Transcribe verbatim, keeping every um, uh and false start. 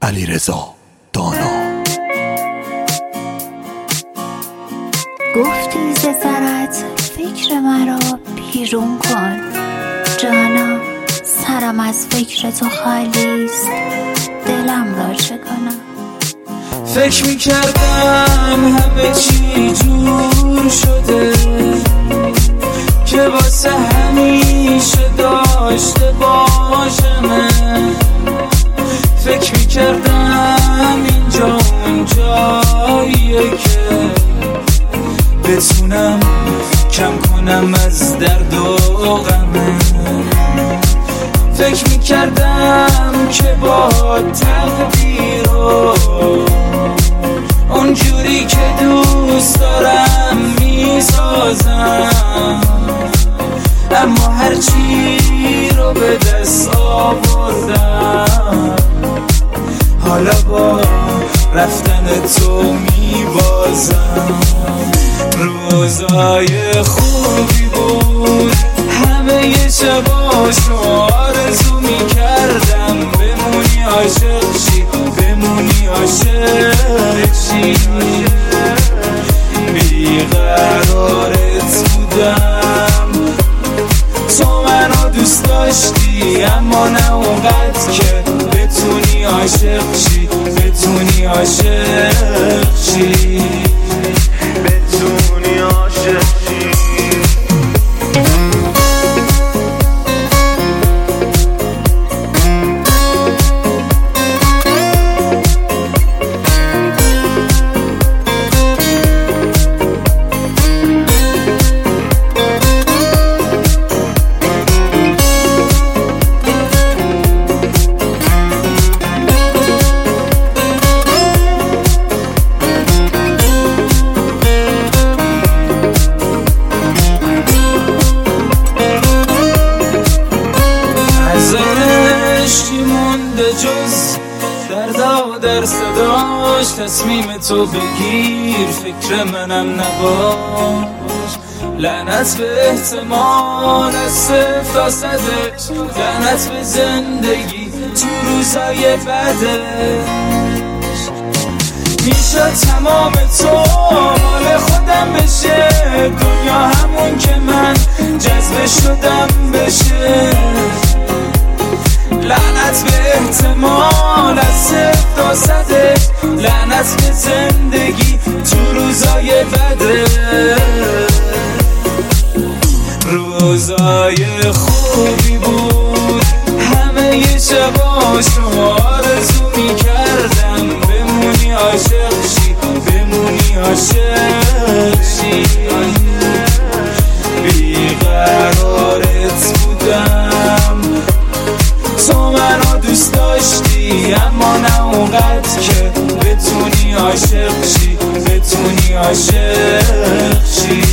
علیرضا دانا. گفتی ز سرت فکر مرا بیرون کن، جانا سرم از فکر تو خالیست، دلم را چه کنم؟ فکر میکردم همه چی جور شده که واسه همیشه داشته باشم. فکر میکردم اینجا اون جاییه که بتونم کم کنم از درد و غمه. فکر میکردم که با تقدیر و اونجوری که دوست دارم میسازم، اما هرچی رو به دست آوردم حالا با رفتن تو میبازم. روزای خوبی بود، همه یه شباشو آرزو میکردم بمونی عاشق شی، بمونی عاشق شی. بیقرارت بودم، تو منو دوست داشتی اما نه اونقدر که بتونی عاشق شی، بتونی عاشق شی، بتونی عاشق شی. جز دردا و در صداش تصمیم تو بگیر، فکر منم نباش. لعنت به احتمال از صفر تا صدش، لعنت به زندگی تو روزای بعدش. میشه تمام تو مال خودم بشه، دنیا همون که من جذب شدم بشه. لعنت به احتمال از صفر تا صدش، لعنت به زندگی تو روزای بده. روزای خوبی بود، همه یه شباشو آرزو میکردم بمونی عاشق شی، بمونی عاشق شی. بیقرارت بودم، تو منو دوست داشتی اما نه اونقدر که بتونی عاشق شی، بتونی عاشق شی.